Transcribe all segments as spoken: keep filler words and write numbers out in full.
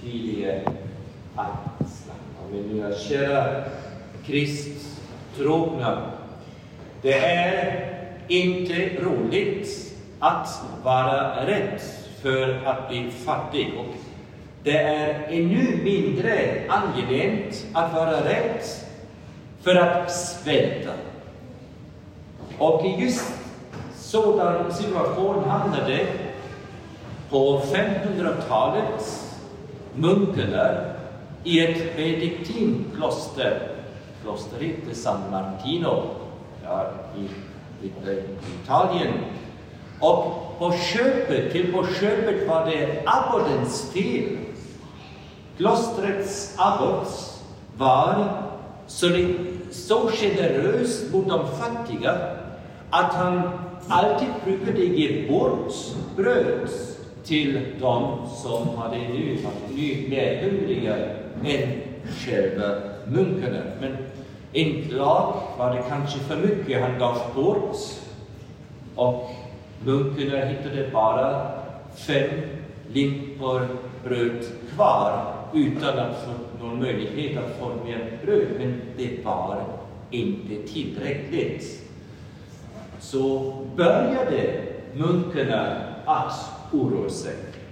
tidiga axlar. Men mina kära kristtrogna, det är inte roligt att vara rädd för att bli fattig. Och det är ännu mindre angenämt att vara rädd för att svälta. Och i just sådan situation hamnade på femhundratalet munkarna i ett benediktinkloster, klosteret San Martino, ja, i, i, i Italien. Och på köpet, till på köpet var det abbotens fel. Klostrets abbot var så, så generös mot de fattiga att han alltid brukade ge bort bröd till de som hade nu varit mer hungriga än själva munkarna. Men en dag var det kanske för mycket han gav bort, och munkarna hittade bara fem limpor bröd kvar utan att få någon möjlighet att få mer bröd. Men det var inte tillräckligt. Så började munkarna att oroa sig.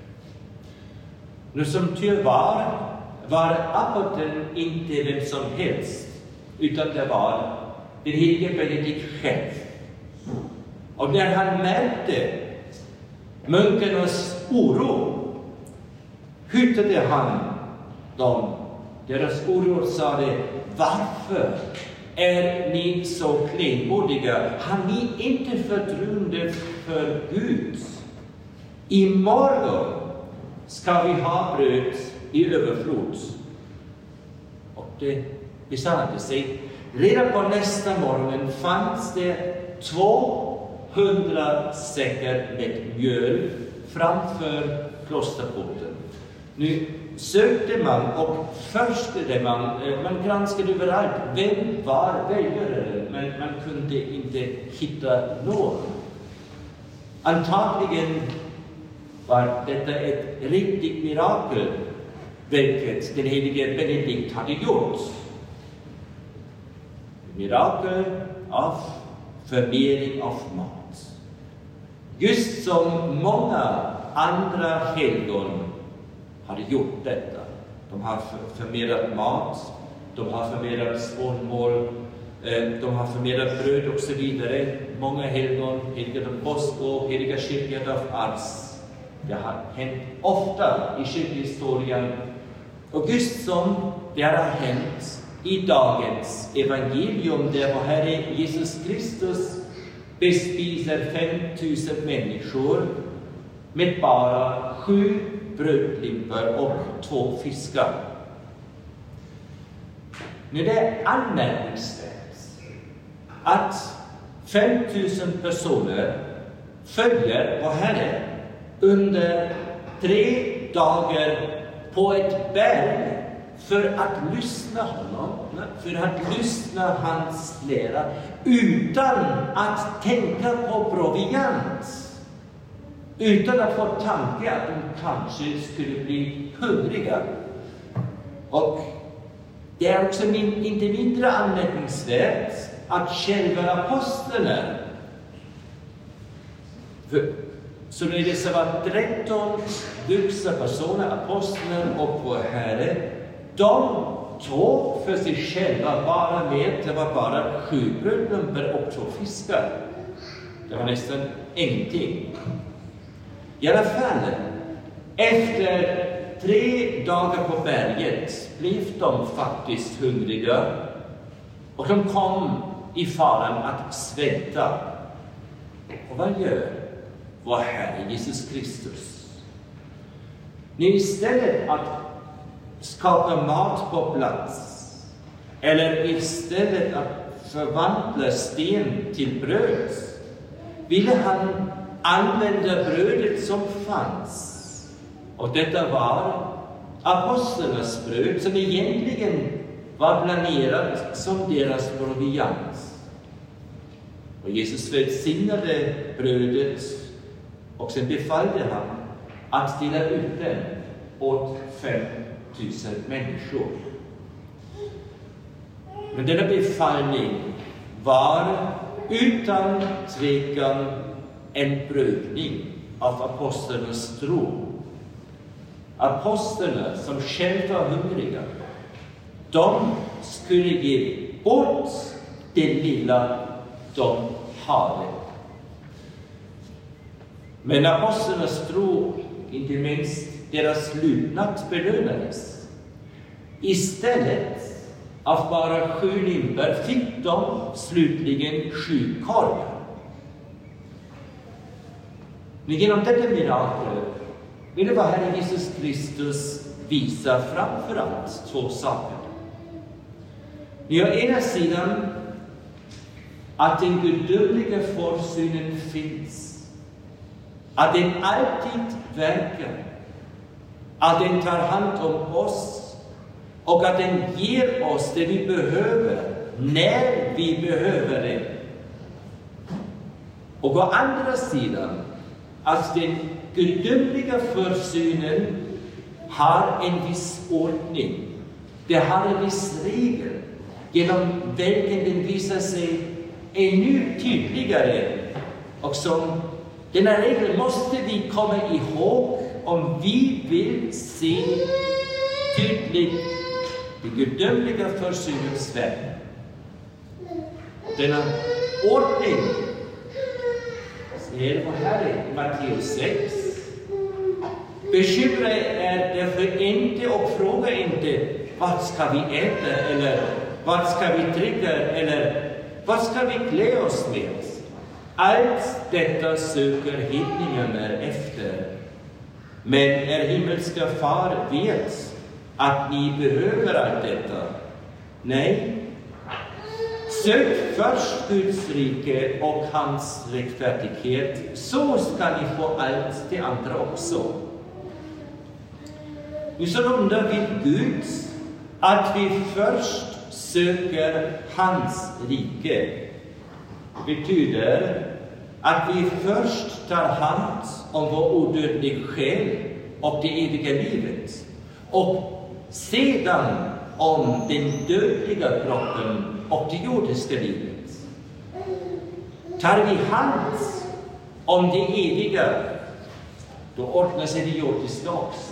Nu som tur var, var abboten inte vem som helst, utan det var den helige Benedikt själv. Och när han märkte munkarnas oro, hotade han dem. Deras oro sade: varför är ni så klenmodiga? Har ni inte förtroende för Gud? Imorgon ska vi ha bröd i överflod. Och det besannade sig. Redan på nästa morgon fanns det tvåhundra säckar med mjöl framför klosterporten. Nu sökte man och förstade man, man granskade överallt, vem var väljaren, men man kunde inte hitta någon. Antagligen var detta ett riktigt mirakel, vilket den helige Benedikt hade gjort. Mirakel av förmering av mat. Just som många andra helgon hade gjort detta. De har förmerat mat, de har förmerat spånmål, de har förmerat bröd och så vidare. Många helgon, heliga Don Bosco, heliga kyrkan av Ars. Det har hänt ofta i kyrkohistorien. Och just som det har hänt i dagens evangelium, där vår Herre Jesus Kristus bespiser fem tusen människor med bara sju brödlimpor och två fiskar. Nu det är anmärkningsvärt att fem tusen personer följer vår Herre under tre dagar på ett berg för att lyssna honom, för att lyssna hans lära, utan att tänka på proviant, utan att få tanke att de kanske skulle bli hungriga. Och det är också min, inte mindre anmärkningsvärt att själva apostlarna, så när det var tretton vuxna personer, apostlar och vår Herre, de tog för sig själva bara med, det var bara sju brödlumpor och två fiskar. Det var nästan ingenting. I alla fall, efter tre dagar på berget blev de faktiskt hungriga, och de kom i faran att svälta. Och vad gör vår Herre Jesus Kristus? Nu istället att skapa mat på plats, eller istället att förvandla sten till bröd, ville han använda brödet som fanns. Och detta var apostlarnas bröd, som egentligen var planerat som deras proviant. Och Jesus välsignade brödet, och sen befallde han att dela ut den åt fem tusen människor. Men denna befallning var utan tvekan en prövning av apostlarnas tro. Apostlarna som själva var hungriga, de skulle ge bort det lilla de hade. Men apostlarnas tro, inte minst deras lydnad, belönades. Istället av bara sju limper fick de slutligen sju korvar. Men genom detta mirakel ville vår Herre Jesus Kristus visa framför allt två saker. Å ena sidan att den gudomliga försynen finns, att den alltid verkar, att den tar hand om oss och att den ger oss det vi behöver när vi behöver det. Och å andra sidan att den gudomliga försynen har en viss ordning. Det har en viss regel genom vilken den visar sig ännu tydligare. Och som denna regel måste vi komma ihåg om vi vill se tydligt det gudomliga försynens värld. Denna ordning ser vår Herre i Matteus sex. Bekymra er därför inte och fråga inte vad ska vi äta eller vad ska vi dricka eller vad ska vi klä oss med. Allt detta söker hedningarna efter. Men er himmelska far vet att ni behöver allt detta. Nej, sök först Guds rike och hans rättfärdighet, så ska ni få allt det andra också. Nu så undrar vi Gud att vi först söker hans rike. Det betyder att vi först tar hand om vår odödliga själ och det eviga livet. Och sedan om den dödliga kroppen och det jordiska livet. Tar vi hand om det eviga, då ordnar sig det jordiska också.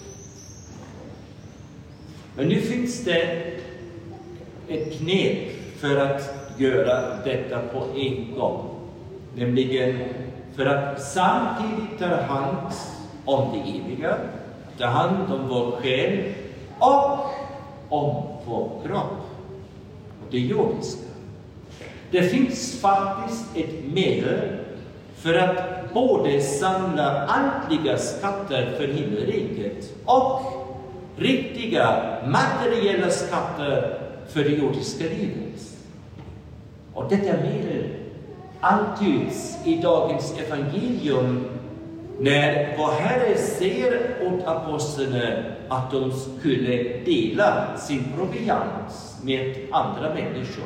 Men nu finns det ett knep för att göra detta på en gång. Nämligen för att samtidigt ta hand om det eviga, ta hand om vår själ och om vår kropp. Och det jordiska. Det finns faktiskt ett medel för att både samla andliga skatter för himmelriket och riktiga materiella skatter för det jordiska livet. Och detta medel antyds i dagens evangelium när vår Herre ser åt apostlarna att de skulle dela sin proviant med andra människor.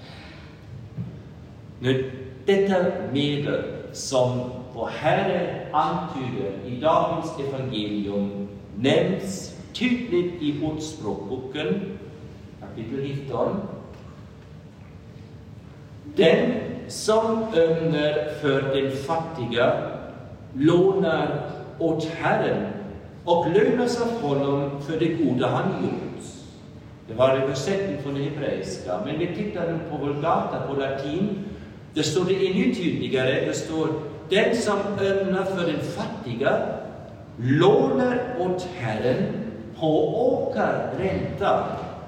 Nu, detta medel som vår Herre antyder i dagens evangelium nämns tydligt i Ordspråkboken, kapitel nitton. Den som ömnar för den fattiga lånar åt Herren och lönas av honom för det goda han gjort. Det var en översättning från det hebreiska, men vi tittar nu på Vulgata på latin. Det står det ännu tydligare. Det står den som ömnar för den fattiga lånar åt Herren på åkerränta.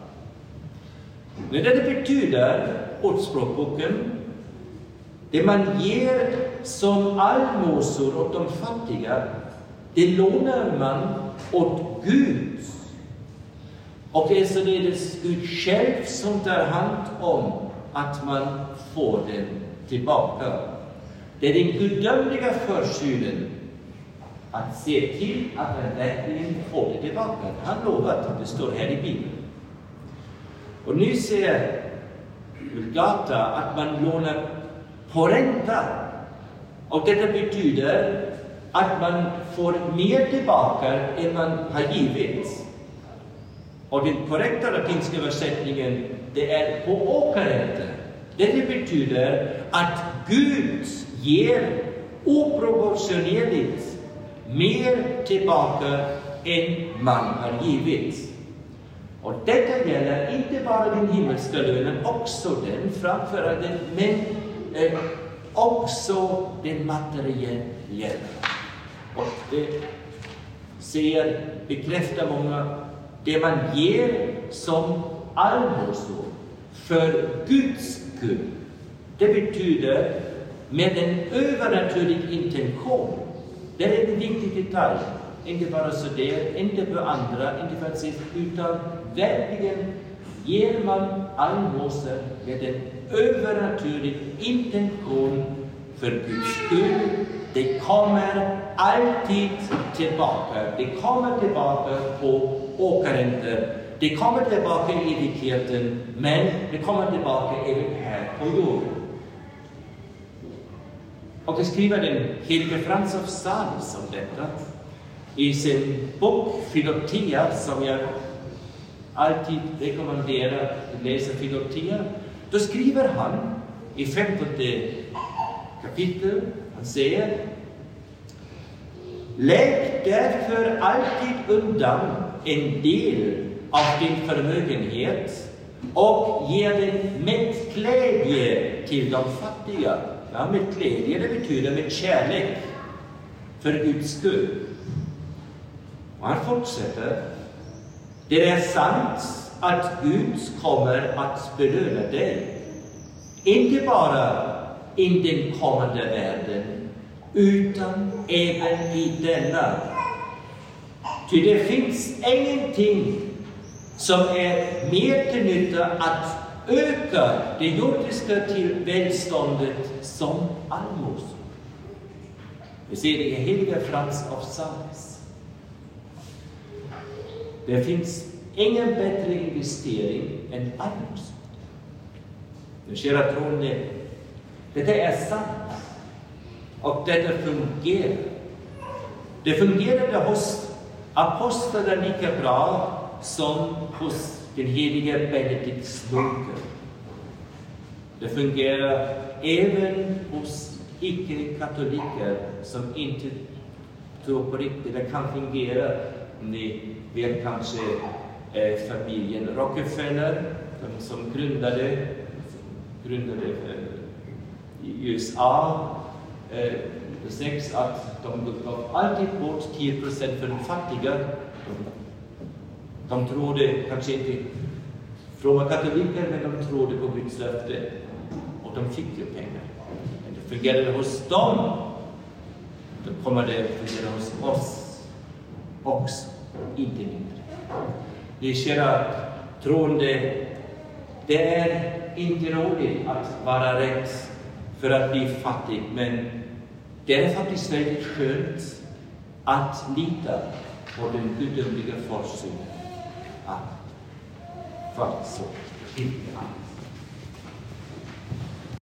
Men det betyder Ordspråkboken, det man ger som allmosor åt de fattiga, det lånar man åt Gud. Och det är således Gud själv som tar hand om att man får den tillbaka. Det är den gudomliga försynen att se till att man verkligen får det tillbaka. Han lovat, det står här i Bibeln. Och nu ser Vulgata att man lånar på ränta. Och detta betyder att man får mer tillbaka än man har givit. Och den korrekta latinska översättningen, det är på åkerränta. Det betyder att Gud ger oproportionerligt mer tillbaka än man har givit. Och detta gäller inte bara den himmelska lönen, också den framför den, men eh, också den materiella. Och det ser, bekräftar många, det man ger som allmosor för Guds skull. Det betyder med en övernaturlig intention. Det är en viktig detalj. Inte bara så där, inte för andra, inte för att se, utan verkligen ger man allmosor med en övernaturlig intention för Guds skull. Det kommer alltid tillbaka. Det kommer tillbaka på åkerränta. Det kommer tillbaka i evigheten, men det kommer tillbaka även här på jorden. Och det skriver den helige Frans av Sales om detta i sin bok Philotea, som jag alltid rekommenderar att läsa Philotea. Då skriver han i femtonde kapitel, han säger: lägg därför alltid undan en del av din förmögenhet och ge den med glädje till de fattiga. Ja, med glädje, det betyder med kärlek för Guds skull. Och han fortsätter: det är sant att Gud kommer att belöna dig, inte bara i den kommande världen, utan även i denna. Ty det finns ingenting som är mer till nytta att öka det jordiska till välståndet som allmosor. Vi ser det i heliga Frans av Sales. Det finns ingen bättre investering än allmosor. Nu kära troende, detta är sant. Och detta fungerar. Det fungerade hos apostlarna lika bra som hos den heliga Benedikts munkar. Det fungerar även hos icke-katoliker som inte tror på riktigt. Det kan fungera. Ni vet kanske eh, familjen Rockefeller, de som grundade, grundade eh, i U S A. Eh, det sägs att de gav alltid bort tio procent för de fattiga. De, de trodde kanske inte fromma katoliker, men de trodde på Guds löfte. Och de fick ju pengar. Men det fungerade hos dem. Då kommer det fungera hos oss också. Inte mindre. Det kära troende, det är inte roligt att vara rädd för att bli fattig, men det är faktiskt väldigt skönt att lita på den gudomliga försynen. Amen. För så.